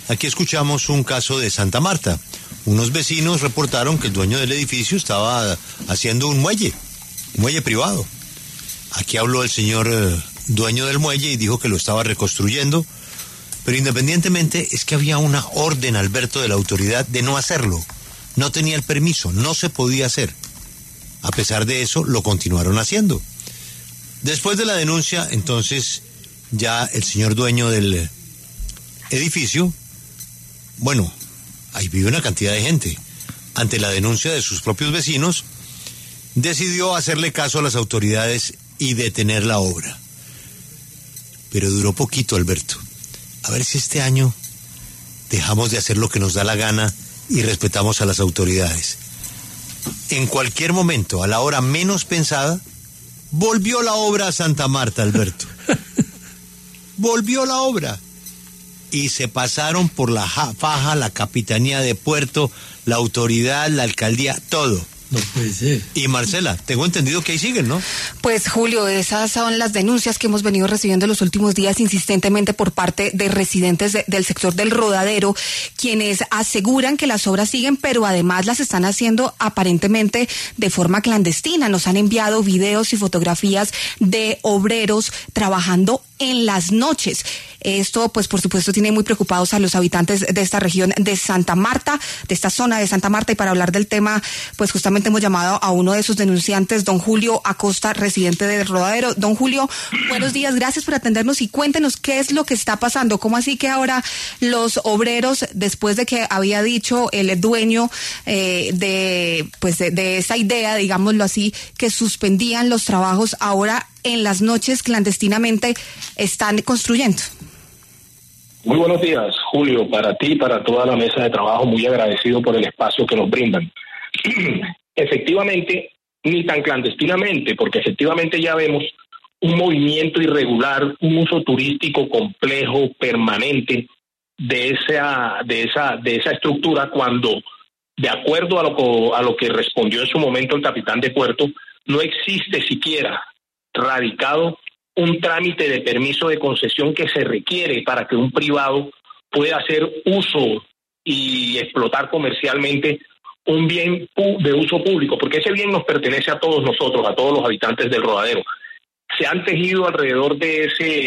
Aquí escuchamos un caso de Santa Marta. Unos vecinos reportaron que el dueño del edificio estaba haciendo un muelle privado. Aquí habló el señor dueño del muelle y dijo que lo estaba reconstruyendo, pero independientemente es que había una orden, Alberto, de la autoridad de no hacerlo. No tenía el permiso, no se podía hacer. A pesar de eso, lo continuaron haciendo. Después de la denuncia, entonces, ya el señor dueño del edificio, bueno, ahí vive una cantidad de gente, ante la denuncia de sus propios vecinos, decidió hacerle caso a las autoridades y detener la obra. Pero duró poquito, Alberto. A ver si este año dejamos de hacer lo que nos da la gana y respetamos a las autoridades. En cualquier momento, a la hora menos pensada, volvió la obra a Santa Marta, Alberto. Volvió la obra. Y se pasaron por la faja la Capitanía de Puerto, la autoridad, la alcaldía, todo. No puede ser. Y Marcela, tengo entendido que ahí siguen, ¿no? Pues Julio, esas son las denuncias que hemos venido recibiendo los últimos días insistentemente por parte de residentes del sector del Rodadero, quienes aseguran que las obras siguen, pero además las están haciendo aparentemente de forma clandestina. Nos han enviado videos y fotografías de obreros trabajando en las noches. Esto, pues, por supuesto, tiene muy preocupados a los habitantes de esta región de Santa Marta, de esta zona de Santa Marta, y para hablar del tema, pues, justamente hemos llamado a uno de sus denunciantes, don Julio Acosta, residente del Rodadero. Don Julio, buenos días, gracias por atendernos y cuéntenos qué es lo que está pasando. ¿Cómo así que ahora los obreros, después de que había dicho el dueño de esa idea, digámoslo así, que suspendían los trabajos, ahora en las noches clandestinamente están construyendo? Muy buenos días, Julio, para ti y para toda la mesa de trabajo, muy agradecido por el espacio que nos brindan. Efectivamente, ni tan clandestinamente, porque efectivamente ya vemos un movimiento irregular, un uso turístico complejo, permanente de esa estructura, cuando, de acuerdo a lo que respondió en su momento el capitán de puerto, no existe siquiera radicado un trámite de permiso de concesión que se requiere para que un privado pueda hacer uso y explotar comercialmente un bien de uso público, porque ese bien nos pertenece a todos nosotros, a todos los habitantes del Rodadero. Se han tejido alrededor de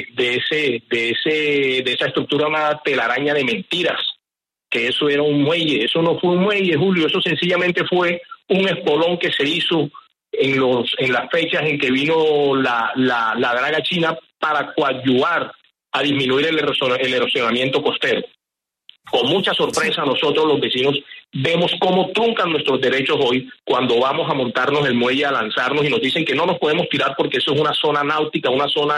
esa estructura una telaraña de mentiras, que eso era un muelle. Eso no fue un muelle, Julio, eso sencillamente fue un espolón que se hizo en las fechas en que vino la draga china para coadyuvar a disminuir el erosionamiento costero. Con mucha sorpresa nosotros los vecinos vemos cómo truncan nuestros derechos hoy cuando vamos a montarnos el muelle, a lanzarnos, y nos dicen que no nos podemos tirar porque eso es una zona náutica, una zona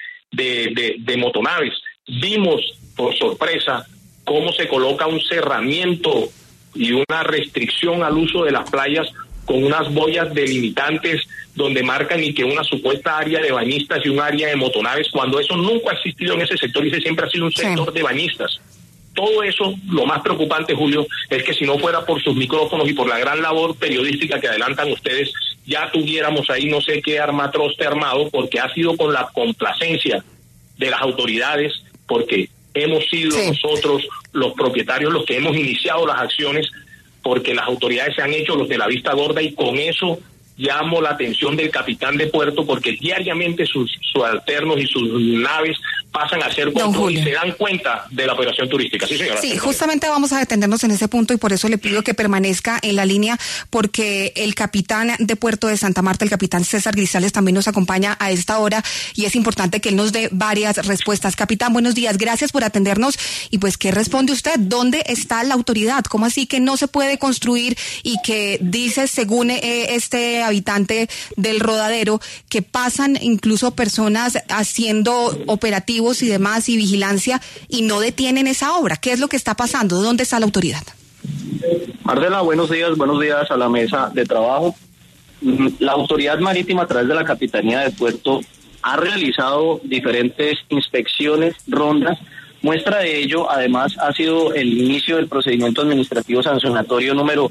de motonaves. Vimos por sorpresa cómo se coloca un cerramiento y una restricción al uso de las playas con unas boyas delimitantes donde marcan y que una supuesta área de bañistas y un área de motonaves, cuando eso nunca ha existido en ese sector y ese siempre ha sido un sector de bañistas. Todo eso, lo más preocupante, Julio, es que si no fuera por sus micrófonos y por la gran labor periodística que adelantan ustedes, ya tuviéramos ahí no sé qué armatroste armado, porque ha sido con la complacencia de las autoridades, porque hemos sido nosotros los propietarios los que hemos iniciado las acciones, porque las autoridades se han hecho los de la vista gorda, y con eso llamo la atención del capitán de puerto, porque diariamente sus subalternos y sus naves pasan a hacer control y se dan cuenta de la operación turística. Sí, señora. Sí, justamente vamos a detenernos en ese punto y por eso le pido que permanezca en la línea, porque el capitán de puerto de Santa Marta, el capitán César Grisales, también nos acompaña a esta hora y es importante que él nos dé varias respuestas. Capitán, buenos días, gracias por atendernos. Y pues, ¿qué responde usted? ¿Dónde está la autoridad? ¿Cómo así que no se puede construir y que dice, según este habitante del Rodadero, que pasan incluso personas haciendo operativos y demás y vigilancia y no detienen esa obra? ¿Qué es lo que está pasando? ¿Dónde está la autoridad? Marcela, buenos días a la mesa de trabajo. La autoridad marítima, a través de la Capitanía de Puerto, ha realizado diferentes inspecciones, rondas. Muestra de ello, además, ha sido el inicio del procedimiento administrativo sancionatorio número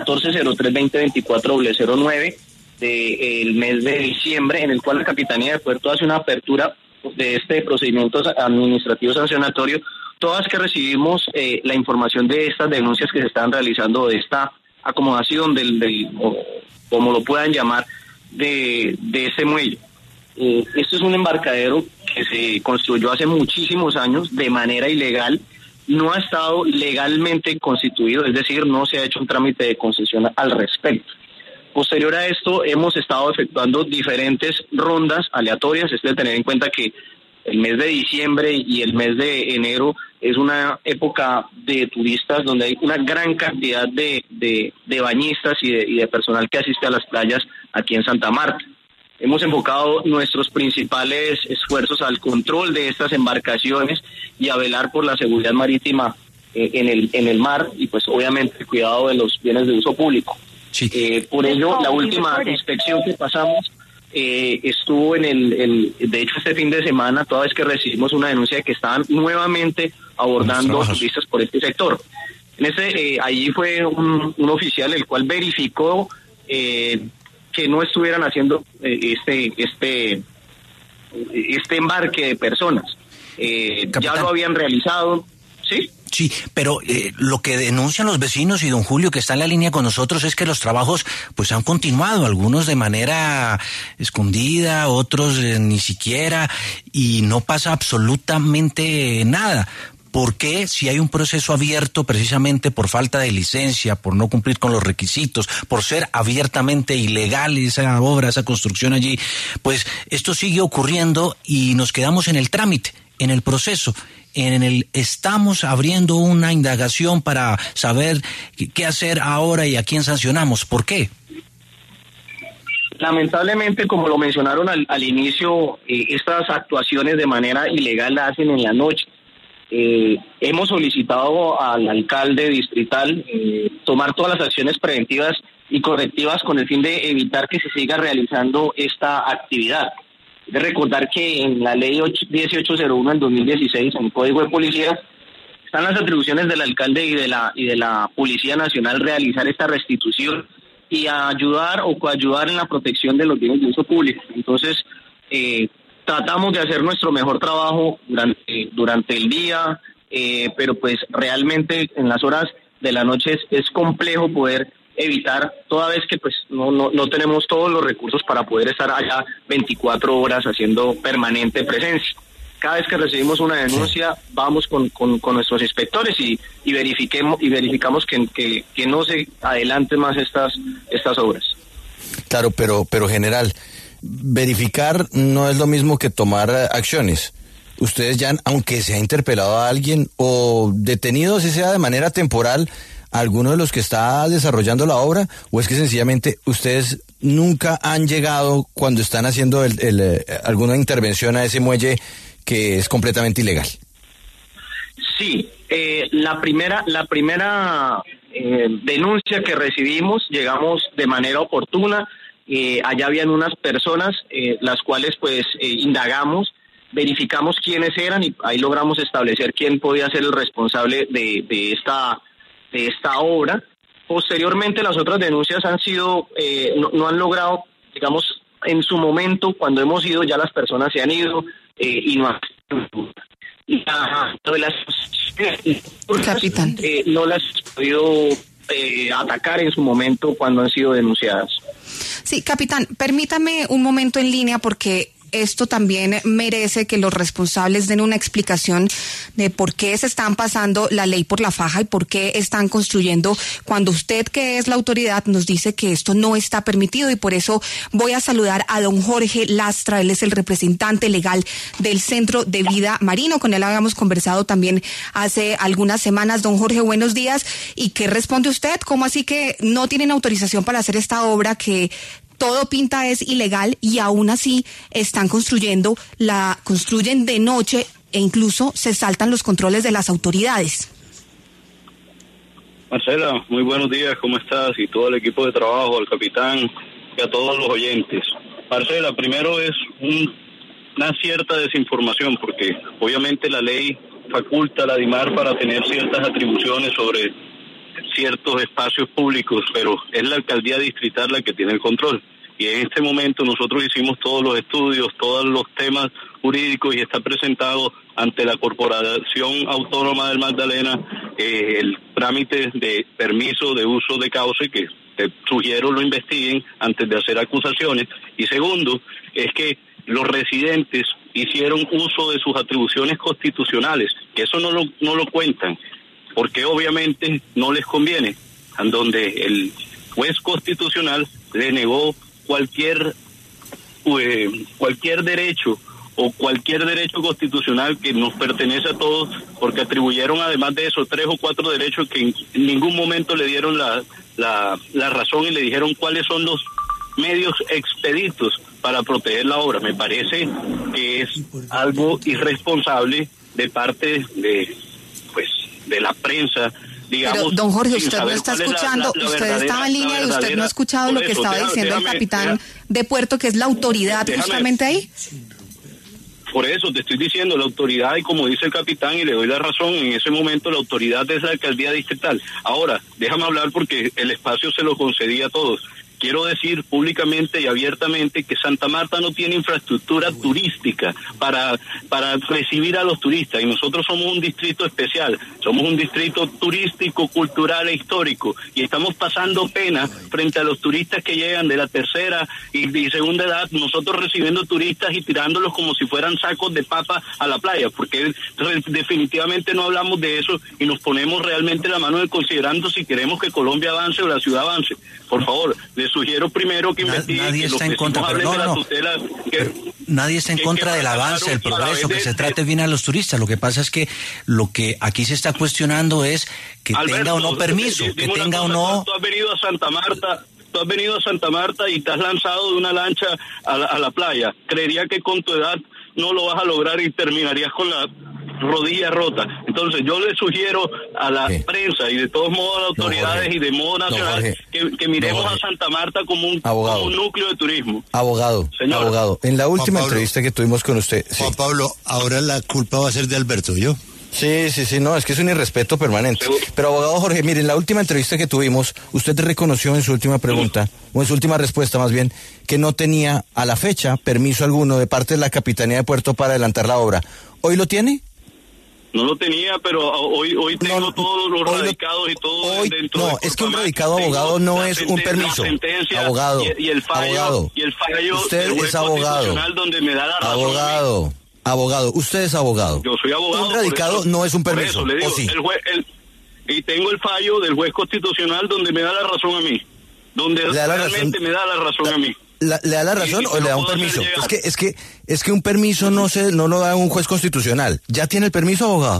1403-2024-09 del mes de diciembre, en el cual la Capitanía de Puerto hace una apertura de este procedimiento administrativo sancionatorio todas que recibimos la información de estas denuncias que se están realizando, de esta acomodación o como lo puedan llamar, de ese muelle. Esto es un embarcadero que se construyó hace muchísimos años de manera ilegal, no ha estado legalmente constituido, es decir, no se ha hecho un trámite de concesión al respecto. Posterior a esto, hemos estado efectuando diferentes rondas aleatorias. Es de tener en cuenta que el mes de diciembre y el mes de enero es una época de turistas donde hay una gran cantidad de bañistas y de personal que asiste a las playas aquí en Santa Marta. Hemos enfocado nuestros principales esfuerzos al control de estas embarcaciones y a velar por la seguridad marítima en el mar y pues obviamente el cuidado de los bienes de uso público. Sí. Por ello, la última inspección que pasamos estuvo de hecho este fin de semana, toda vez que recibimos una denuncia de que estaban nuevamente abordando turistas por este sector. Allí fue un oficial el cual verificó que no estuvieran haciendo este embarque de personas. Ya lo habían realizado, ¿sí? Sí, pero lo que denuncian los vecinos y don Julio, que está en la línea con nosotros, es que los trabajos pues han continuado, algunos de manera escondida, otros ni siquiera, y no pasa absolutamente nada. ¿Por qué, si hay un proceso abierto precisamente por falta de licencia, por no cumplir con los requisitos, por ser abiertamente ilegal esa obra, esa construcción allí, pues esto sigue ocurriendo y nos quedamos en el trámite, en el proceso? Estamos abriendo una indagación para saber qué hacer ahora y a quién sancionamos. ¿Por qué? Lamentablemente, como lo mencionaron al inicio, estas actuaciones de manera ilegal las hacen en la noche. Hemos solicitado al alcalde distrital tomar todas las acciones preventivas y correctivas con el fin de evitar que se siga realizando esta actividad. De recordar que en la ley 1801 del 2016, en el Código de Policía, están las atribuciones del alcalde y de la Policía Nacional realizar esta restitución y ayudar o coayudar en la protección de los bienes de uso público. Entonces, tratamos de hacer nuestro mejor trabajo durante el día, pero pues realmente en las horas de la noche es complejo poder evitar, toda vez que pues no tenemos todos los recursos para poder estar allá 24 horas haciendo permanente presencia. Cada vez que recibimos una denuncia, vamos con nuestros inspectores y verificamos que no se adelanten más estas obras. Claro, pero general, verificar no es lo mismo que tomar acciones. Ustedes ya, aunque se ha interpelado a alguien o detenido, si sea de manera temporal, a alguno de los que está desarrollando la obra, o es que sencillamente ustedes nunca han llegado cuando están haciendo alguna intervención a ese muelle que es completamente ilegal. Sí, la primera denuncia que recibimos, llegamos de manera oportuna. Allá habían unas personas las cuales pues indagamos, verificamos quiénes eran y ahí logramos establecer quién podía ser el responsable de esta obra. Posteriormente las otras denuncias han sido, no han logrado, digamos, en su momento, cuando hemos ido, ya las personas se han ido y no han... Capitán. No las he podido atacar en su momento cuando han sido denunciadas. Sí, capitán, permítame un momento en línea porque esto también merece que los responsables den una explicación de por qué se están pasando la ley por la faja y por qué están construyendo cuando usted, que es la autoridad, nos dice que esto no está permitido. Y por eso voy a saludar a don Jorge Lastra. Él es el representante legal del Centro de Vida Marino. Con él habíamos conversado también hace algunas semanas. Don Jorge, buenos días. ¿Y qué responde usted? ¿Cómo así que no tienen autorización para hacer esta obra que todo pinta es ilegal y aún así están construyen de noche e incluso se saltan los controles de las autoridades? Marcela, muy buenos días, ¿cómo estás? Y todo el equipo de trabajo, al capitán y a todos los oyentes. Marcela, primero es una cierta desinformación porque obviamente la ley faculta a la DIMAR para tener ciertas atribuciones sobre ciertos espacios públicos, pero es la alcaldía distrital la que tiene el control. y en este momento nosotros hicimos todos los estudios, todos los temas jurídicos y está presentado ante la Corporación Autónoma del Magdalena el trámite de permiso de uso de cauce, que te sugiero lo investiguen antes de hacer acusaciones. Y segundo, es que los residentes hicieron uso de sus atribuciones constitucionales, que eso no lo cuentan, porque obviamente no les conviene, en donde el juez constitucional le negó cualquier derecho o cualquier derecho constitucional que nos pertenece a todos, porque atribuyeron además de esos 3 o 4 derechos que en ningún momento le dieron la razón y le dijeron cuáles son los medios expeditos para proteger la obra. Me parece que es algo irresponsable de parte de la prensa, digamos. Pero, don Jorge, usted no está escuchando, usted estaba en línea y usted no ha escuchado lo que estaba diciendo el capitán de puerto, que es la autoridad justamente ahí. Por eso te estoy diciendo, la autoridad, y como dice el capitán, y le doy la razón, en ese momento la autoridad es la alcaldía distrital. Ahora, déjame hablar porque el espacio se lo concedí a todos. Quiero decir públicamente y abiertamente que Santa Marta no tiene infraestructura turística para recibir a los turistas, y nosotros somos un distrito especial, somos un distrito turístico, cultural e histórico, y estamos pasando pena frente a los turistas que llegan de la tercera y segunda edad, nosotros recibiendo turistas y tirándolos como si fueran sacos de papa a la playa, porque definitivamente no hablamos de eso y nos ponemos realmente la mano considerando si queremos que Colombia avance o la ciudad avance. Por favor, les sugiero primero que investiguen. Nadie está en contra, nadie está en contra del avance, del progreso, que se trate bien a los turistas. Lo que pasa es que lo que aquí se está cuestionando es que Alberto, tenga o no permiso, que tenga o no. Tú has venido a Santa Marta y te has lanzado de una lancha a la playa. Creería que con tu edad no lo vas a lograr y terminarías con la rodilla rota. Entonces yo le sugiero a la prensa y de todos modos a las autoridades y de modo nacional que miremos a Santa Marta como un núcleo de turismo. Abogado, en la última entrevista que tuvimos con usted. Juan Pablo, ahora la culpa va a ser de Alberto, ¿yo? Sí, no, es que es un irrespeto permanente. Pero abogado Jorge, mire, en la última entrevista que tuvimos, usted reconoció en su última pregunta, o en su última respuesta más bien, que no tenía a la fecha permiso alguno de parte de la Capitanía de Puerto para adelantar la obra. ¿Hoy lo tiene? No lo tenía, pero hoy tengo todos los radicados y todo dentro. No, es que un radicado, abogado, no es un permiso. Abogado, y el fallo usted es abogado. Donde me da la razón. Abogado, usted es abogado. Yo soy abogado. Un radicado no es un permiso. Por eso, le digo, sí. Y tengo el fallo del juez constitucional donde me da la razón a mí. Donde realmente me da la razón a mí. ¿Le da la razón o le da un permiso? Es que un permiso no lo da un juez constitucional. ¿Ya tiene el permiso, abogado?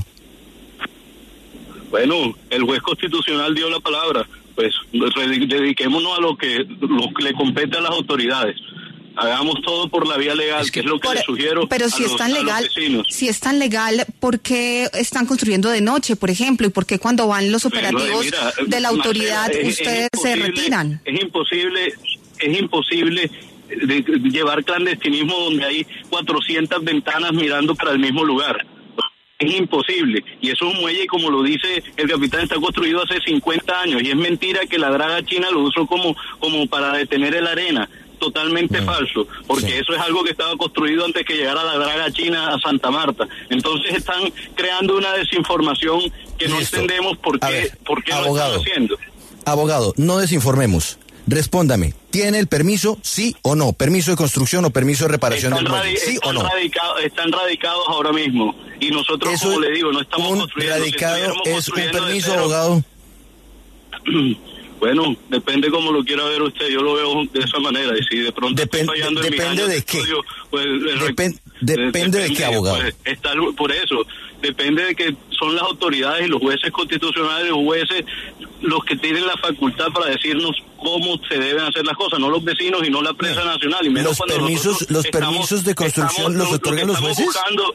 Bueno, el juez constitucional dio la palabra. Pues dediquémonos a lo que le compete a las autoridades. Hagamos todo por la vía legal, que es lo que le sugiero. Pero si es tan legal, ¿por qué están construyendo de noche, por ejemplo? ¿Y por qué cuando van los operativos de la autoridad ustedes se retiran? Es imposible llevar clandestinismo donde hay 400 ventanas mirando para el mismo lugar. Es imposible. Y eso es un muelle, como lo dice el capitán, está construido hace 50 años. Y es mentira que la draga china lo usó como para detener la arena. Totalmente falso, porque eso es algo que estaba construido antes que llegara la draga china a Santa Marta. Entonces están creando una desinformación que no entendemos por qué lo están haciendo. Abogado, no desinformemos. Respóndame, ¿tiene el permiso, sí o no? ¿Permiso de construcción o permiso de reparación del muelle? ¿Sí o no? Están radicados ahora mismo. Y nosotros, eso, como le digo, no estamos construyendo. ¿Radicado es un permiso, abogado? Bueno, depende cómo lo quiera ver usted. Yo lo veo de esa manera. Y si de pronto estoy fallando en ¿depende de qué? Estudio, pues, depende de qué, abogado. Pues, por eso, depende de que son las autoridades y los jueces constitucionales, los jueces, los que tienen la facultad para decirnos cómo se deben hacer las cosas, no los vecinos y no la prensa nacional. Y menos los permisos de construcción los otorgan los jueces.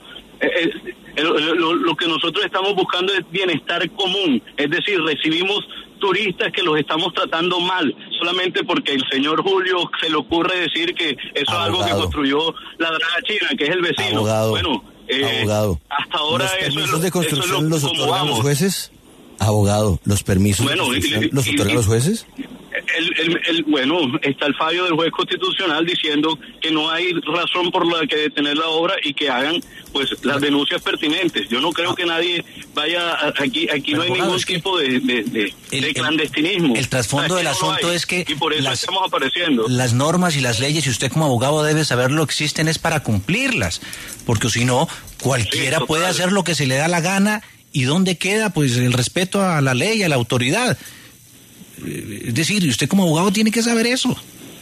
Lo que nosotros estamos buscando es bienestar común, es decir, recibimos turistas que los estamos tratando mal, solamente porque el señor Julio se le ocurre decir que eso es algo que construyó la draga china, que es el vecino. Abogado, hasta ahora ¿los permisos de construcción los otorgan los jueces? Abogado, ¿los permisos de construcción los otorgan los jueces? Bueno, está el fallo del juez constitucional diciendo que no hay razón por la que detener la obra y que hagan pues las denuncias pertinentes. Yo no creo que nadie vaya aquí no hay ningún tipo de clandestinismo. El trasfondo del asunto es que y por eso estamos apareciendo. Las normas y las leyes, y usted como abogado debe saberlo, existen es para cumplirlas, porque si no cualquiera puede hacer lo que se le da la gana. ¿Y dónde queda pues el respeto a la ley, a la autoridad? Es decir, usted como abogado tiene que saber eso.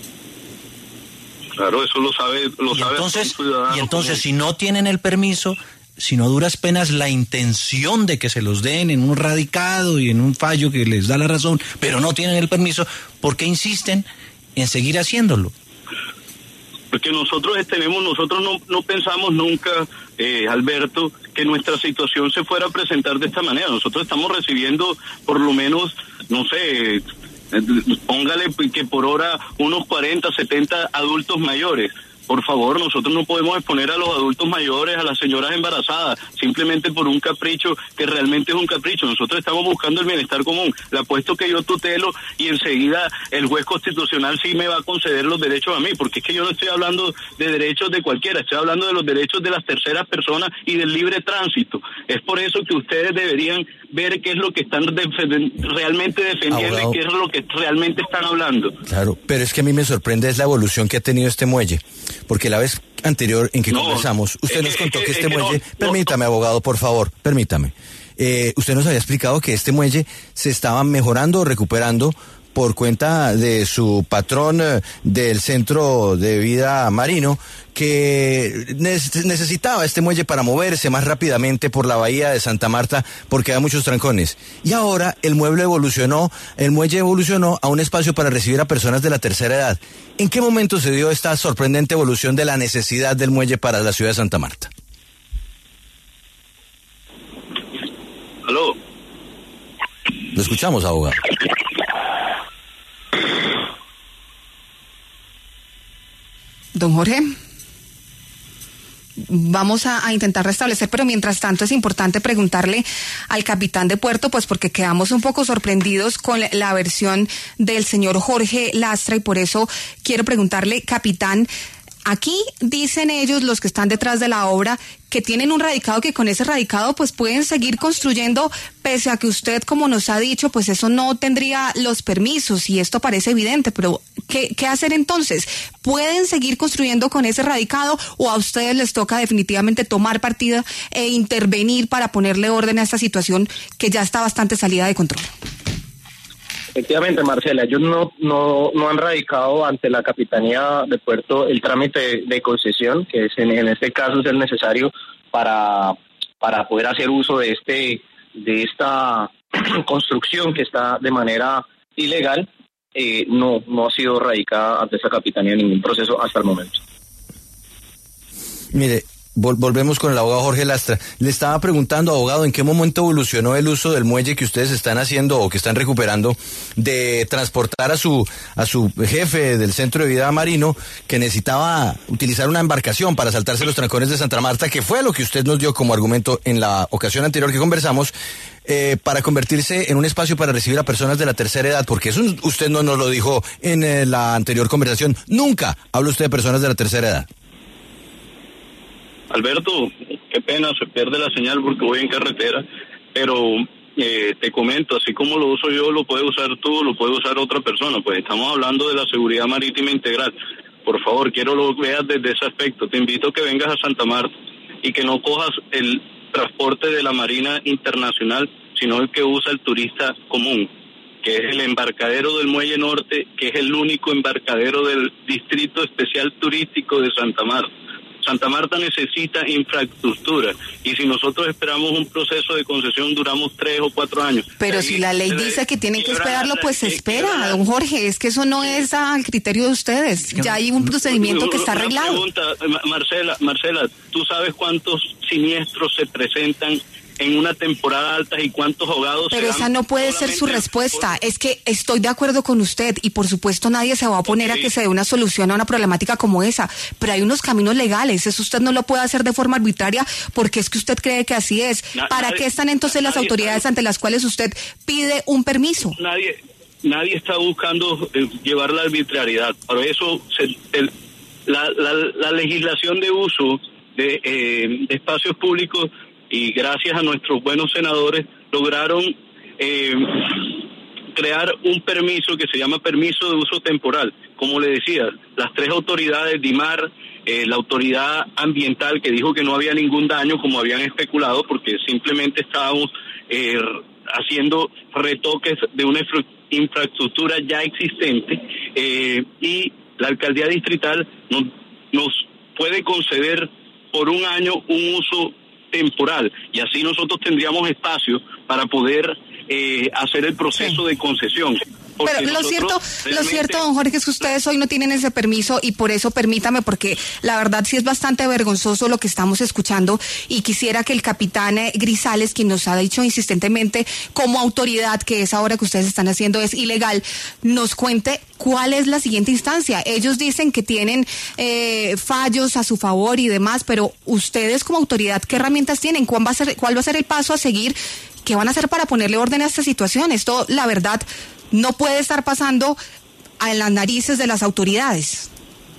Claro, eso lo sabe y entonces si no tienen el permiso, si no a duras penas la intención de que se los den en un radicado y en un fallo que les da la razón, pero no tienen el permiso, ¿por qué insisten en seguir haciéndolo? Porque nosotros no pensamos nunca, Alberto, que nuestra situación se fuera a presentar de esta manera. Nosotros estamos recibiendo por lo menos, no sé, póngale que por hora unos 40, 70 adultos mayores. Por favor, nosotros no podemos exponer a los adultos mayores, a las señoras embarazadas, simplemente por un capricho que realmente es un capricho. Nosotros estamos buscando el bienestar común. Le apuesto que yo tutelo y enseguida el juez constitucional sí me va a conceder los derechos a mí, porque es que yo no estoy hablando de derechos de cualquiera, estoy hablando de los derechos de las terceras personas y del libre tránsito. Es por eso que ustedes deberían ver qué es lo que están realmente defendiendo, abogado, y qué es lo que realmente están hablando. Claro, pero es que a mí me sorprende es la evolución que ha tenido este muelle, porque la vez anterior en que conversamos, usted nos contó que este muelle, permítame, abogado, por favor, permítame, usted nos había explicado que este muelle se estaba mejorando o recuperando por cuenta de su patrón del Centro de Vida Marino, que necesitaba este muelle para moverse más rápidamente por la bahía de Santa Marta porque hay muchos trancones. Y ahora el muelle evolucionó a un espacio para recibir a personas de la tercera edad. ¿En qué momento se dio esta sorprendente evolución de la necesidad del muelle para la ciudad de Santa Marta? ¿Aló? Lo escuchamos, abogado. Don Jorge, vamos a intentar restablecer, pero mientras tanto es importante preguntarle al capitán de puerto, pues porque quedamos un poco sorprendidos con la versión del señor Jorge Lastra, y por eso quiero preguntarle, capitán, aquí dicen ellos, los que están detrás de la obra, que tienen un radicado, que con ese radicado pues pueden seguir construyendo, pese a que usted, como nos ha dicho, pues eso no tendría los permisos, y esto parece evidente, pero ¿qué hacer entonces? ¿Pueden seguir construyendo con ese radicado o a ustedes les toca definitivamente tomar partida e intervenir para ponerle orden a esta situación que ya está bastante salida de control? Efectivamente, Marcela, ellos no han radicado ante la Capitanía de Puerto el trámite de concesión, que es en este caso es el necesario para poder hacer uso de esta construcción que está de manera ilegal. No ha sido radicada ante esa Capitanía en ningún proceso hasta el momento. Mire, volvemos con el abogado Jorge Lastra. Le estaba preguntando, abogado, ¿en qué momento evolucionó el uso del muelle que ustedes están haciendo o que están recuperando de transportar a su jefe del Centro de Vida Marino, que necesitaba utilizar una embarcación para saltarse los trancones de Santa Marta, que fue lo que usted nos dio como argumento en la ocasión anterior que conversamos, para convertirse en un espacio para recibir a personas de la tercera edad? Porque eso usted no nos lo dijo en la anterior conversación. Nunca habla usted de personas de la tercera edad. Alberto, qué pena, se pierde la señal porque voy en carretera, pero te comento, así como lo uso yo, lo puede usar tú, lo puede usar otra persona, pues estamos hablando de la seguridad marítima integral. Por favor, quiero lo veas desde ese aspecto. Te invito a que vengas a Santa Marta y que no cojas el transporte de la Marina Internacional, sino el que usa el turista común, que es el embarcadero del Muelle Norte, que es el único embarcadero del Distrito Especial Turístico de Santa Marta. Santa Marta necesita infraestructura, y si nosotros esperamos un proceso de concesión duramos 3 o 4 años. Pero si la ley dice que tienen que esperarlo, pues se espera, don Jorge. Es que eso no es al criterio de ustedes. Ya hay un procedimiento que está arreglado. Pregunta, Marcela, ¿tú sabes cuántos siniestros se presentan en una temporada alta y cuántos ahogados? Pero esa no puede ser su respuesta. Es que estoy de acuerdo con usted y por supuesto nadie se va a oponer a que se dé una solución a una problemática como esa, pero hay unos caminos legales. Eso usted no lo puede hacer de forma arbitraria porque es que usted cree que así es. ¿Para qué están entonces las autoridades ante las cuales usted pide un permiso? nadie está buscando llevar la arbitrariedad. Por eso la legislación de uso de espacios públicos, y gracias a nuestros buenos senadores, lograron crear un permiso que se llama permiso de uso temporal. Como le decía, las tres autoridades, DIMAR, la autoridad ambiental, que dijo que no había ningún daño como habían especulado, porque simplemente estábamos haciendo retoques de una infraestructura ya existente, y la alcaldía distrital nos puede conceder por un año un uso temporal, y así nosotros tendríamos espacio para poder hacer el proceso de concesión. Pero lo cierto, don Jorge, es que ustedes hoy no tienen ese permiso, y por eso permítame, porque la verdad sí es bastante vergonzoso lo que estamos escuchando, y quisiera que el capitán Grisales, quien nos ha dicho insistentemente como autoridad que esa obra que ustedes están haciendo es ilegal, nos cuente cuál es la siguiente instancia. Ellos dicen que tienen fallos a su favor y demás, pero ustedes como autoridad, ¿qué herramientas tienen? ¿Cuál va a ser el paso a seguir? ¿Qué van a hacer para ponerle orden a esta situación? Esto, la verdad, no puede estar pasando a las narices de las autoridades.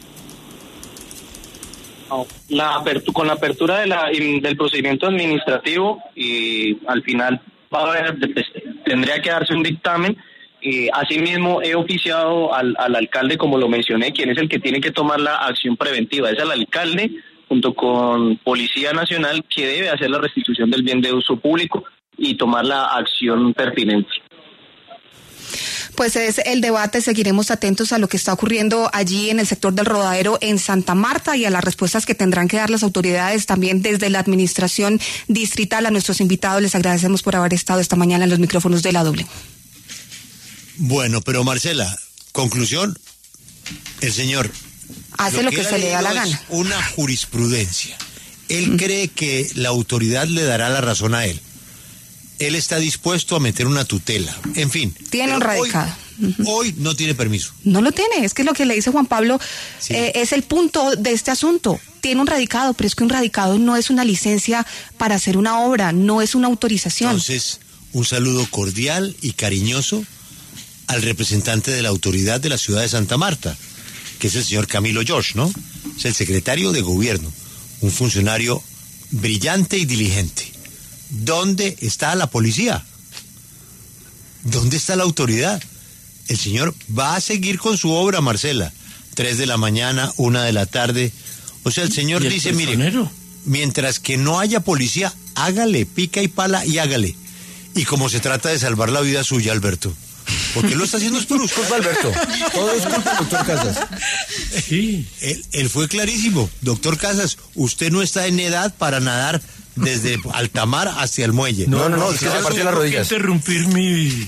No, con la apertura del procedimiento administrativo, y al final tendría que darse un dictamen. Asimismo, he oficiado al alcalde, como lo mencioné, quien es el que tiene que tomar la acción preventiva. Es el alcalde, junto con Policía Nacional, que debe hacer la restitución del bien de uso público y tomar la acción pertinente. Pues es el debate, seguiremos atentos a lo que está ocurriendo allí en el sector del Rodadero en Santa Marta y a las respuestas que tendrán que dar las autoridades también desde la administración distrital. A nuestros invitados les agradecemos por haber estado esta mañana en los micrófonos de la Doble. Bueno, pero Marcela, conclusión, el señor hace lo que se le da la gana. Una jurisprudencia. Él cree que la autoridad le dará la razón a él. Él está dispuesto a meter una tutela. En fin. Tiene un radicado. Hoy no tiene permiso. No lo tiene. Es que lo que le dice Juan Pablo es el punto de este asunto. Tiene un radicado, pero es que un radicado no es una licencia para hacer una obra, no es una autorización. Entonces, un saludo cordial y cariñoso al representante de la autoridad de la ciudad de Santa Marta, que es el señor Camilo George, ¿no? Es el secretario de gobierno, un funcionario brillante y diligente. ¿Dónde está la policía? ¿Dónde está la autoridad? El señor va a seguir con su obra, Marcela. 3 de la mañana, 1 de la tarde. O sea, el señor dice, mire, mientras que no haya policía, hágale, pica y pala y hágale. Y como se trata de salvar la vida suya, Alberto, porque lo está haciendo es por usted, Alberto. Todo es culpa del doctor Casas. Sí. Él fue clarísimo. Doctor Casas, usted no está en edad para nadar desde Altamar hacia el muelle. No, es que se partió las rodillas. Interrumpir mi...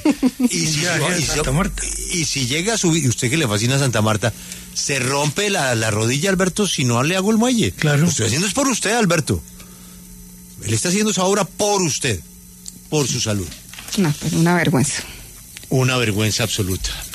Y si llega a subir, y usted que le fascina a Santa Marta, se rompe la rodilla, Alberto, si no le hago el muelle. Claro. Lo estoy haciendo es por usted, Alberto. Él está haciendo esa obra por usted, por su salud. No, pero una vergüenza. Una vergüenza absoluta.